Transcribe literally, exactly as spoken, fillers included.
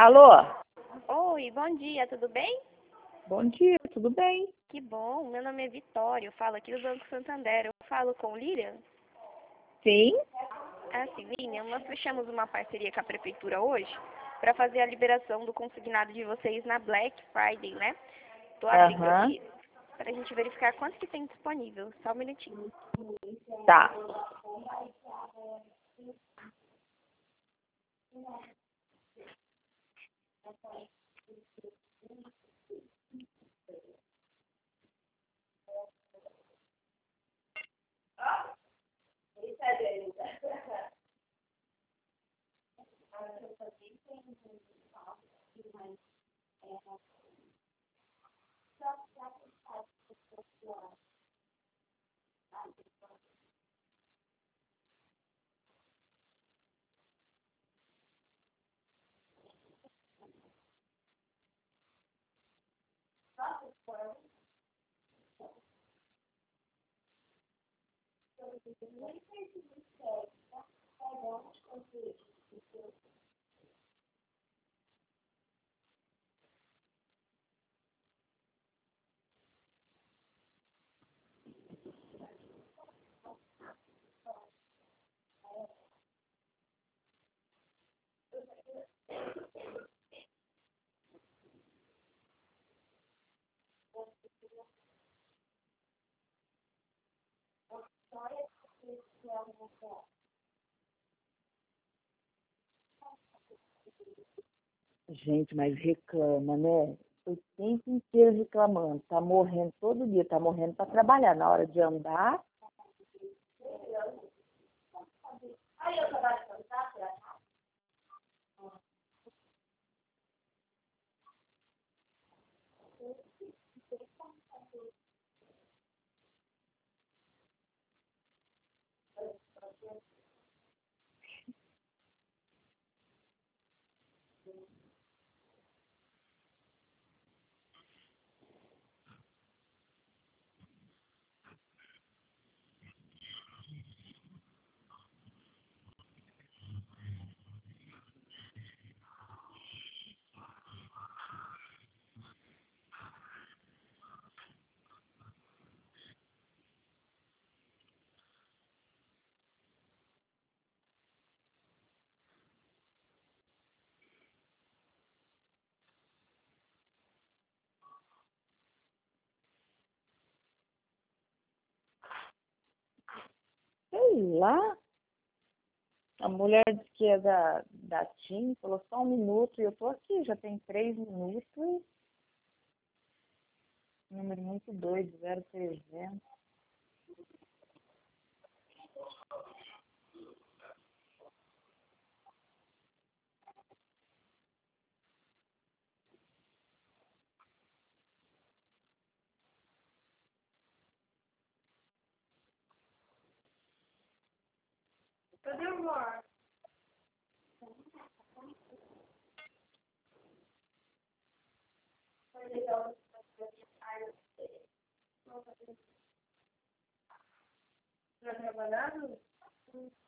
Alô? Oi, bom dia, tudo bem? Bom dia, tudo bem? Que bom, meu nome é Vitória, eu falo aqui do Banco Santander. Eu falo com o Lilian? Sim? Ah, sim, Lilian, nós fechamos uma parceria com a Prefeitura hoje para fazer a liberação do consignado de vocês na Black Friday, né? Tô abrindo Aham. aqui para a gente verificar quanto que tem disponível. Só um minutinho. Tá. Gente, mas reclama, né? O tempo inteiro reclamando. Tá morrendo todo dia, tá morrendo pra trabalhar. Na hora de andar, sei lá. A mulher disse que é da, da TIM, falou só um minuto e eu tô aqui, já tem três minutos. Número muito doido, zero trezentos. Cadê o amor? Tá trabalhando?